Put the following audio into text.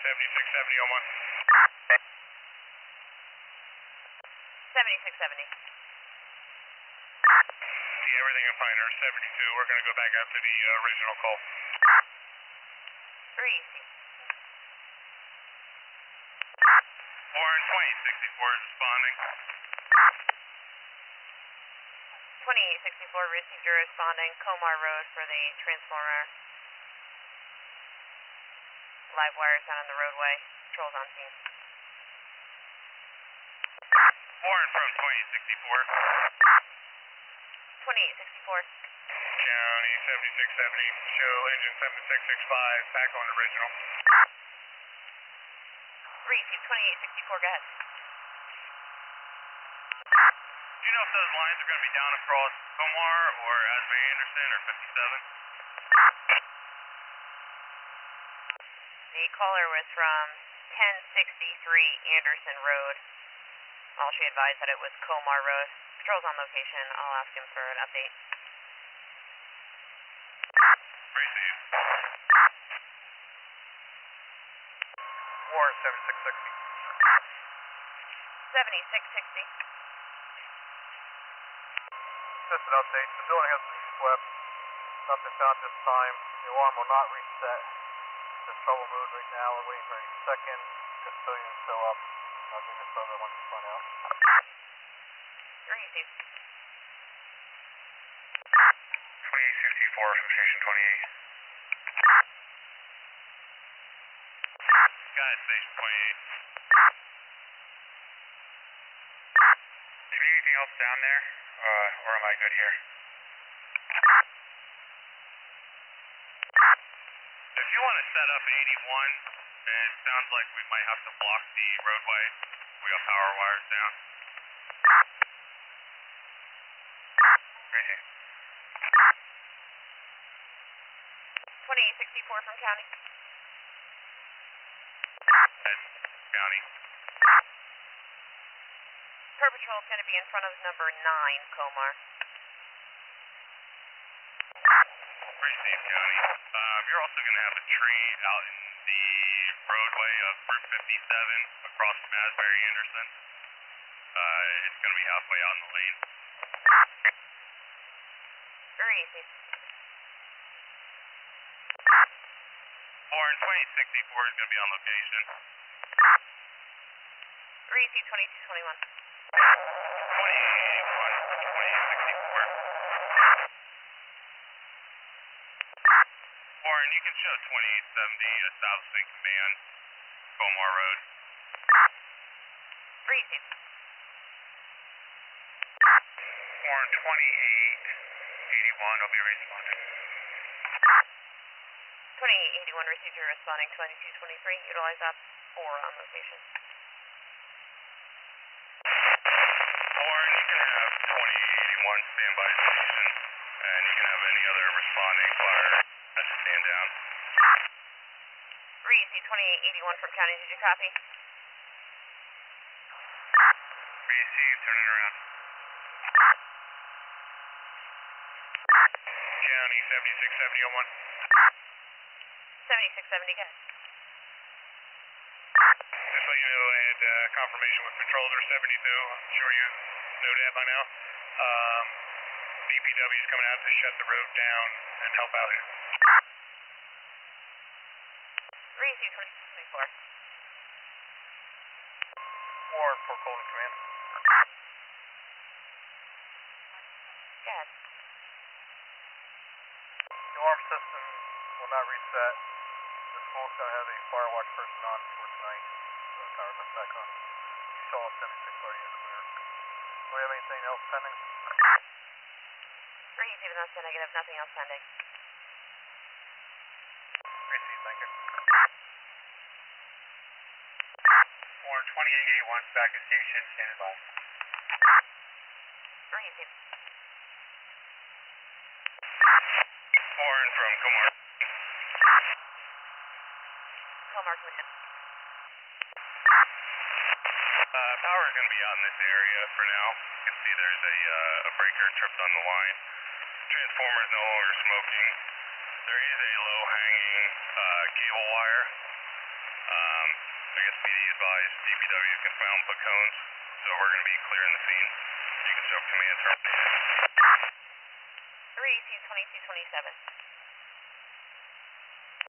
7670 on 1. 7670. See everything in Pioneer 72. We're going to go back after the original call. 3 easy. 4 and 2864 is responding. 2864 received your responding. Comar Road for the transformer. Live wires down on the roadway. Controls on scene. 4 and from 2864. 2864. County 7670. Show engine 7665 back on original. Received 2864. Go ahead. Do you know if those lines are going to be down across Comar or Asbury Anderson or 57? The caller was from 1063 Anderson Road. All she advised that it was Comar Road. Control's on location. I'll ask him for an update. Receive. Warren 7660. 7660. Just an update. The building has been swept. Nothing found this time. The alarm will not reset. It's in trouble mode right now. We're waiting for a second custodian to show up. I'll give this other one to find out. Received. 2864 from Station 28. Got it, Station 28. Do you need anything else down there? Or am I good here? If you want to set up 81, it sounds like we might have to block the roadway. We got power wires down. Crazy. 2864 from County. County. Per Patrol is going to be in front of number 9, Comar. Receive, County. You're also going to have a tree out in the roadway of Route 57 across from Asbury Anderson. It's going to be halfway out in the lane. Very easy. 4 and 2864 is going to be on location. Receive 2221. 2864. Warren, you can show 2870 establishing command, Comar Road. Receive. Warren, 2881 will be responding. 2881 received your responding. 2223. Utilize that 4 on location. Warren, you can have 2881 standby station, and you can have any other responding fire as you stand down. Receive 2881 from County. Did you copy? Receive, turning around. County 7670 on 1. 7670, go ahead. Just let you know I had confirmation with controller 72. I'm sure you know that by now. DPW is coming out to shut the road down and help out. Receive 2224. Warren for Colton Command. Go ahead. The alarm system will not reset. The school's going to have a fire watch person on for tonight. So the power goes back on. Shaw 76 already is clear. Do we have anything else pending? Receive, and that's the negative. Nothing else pending. Receive, thank you. Warren 2881 back to station, standing by. Receive. Warren from Comar. Comar Command. Power is going to be out in this area for now. You can see there's a breaker tripped on the line. Transformer is no longer smoking. There is a low-hanging cable wire. I guess PD advised DPW confirmed put cones, so we're going to be clearing the scene. You can show command terminated. 318-2227.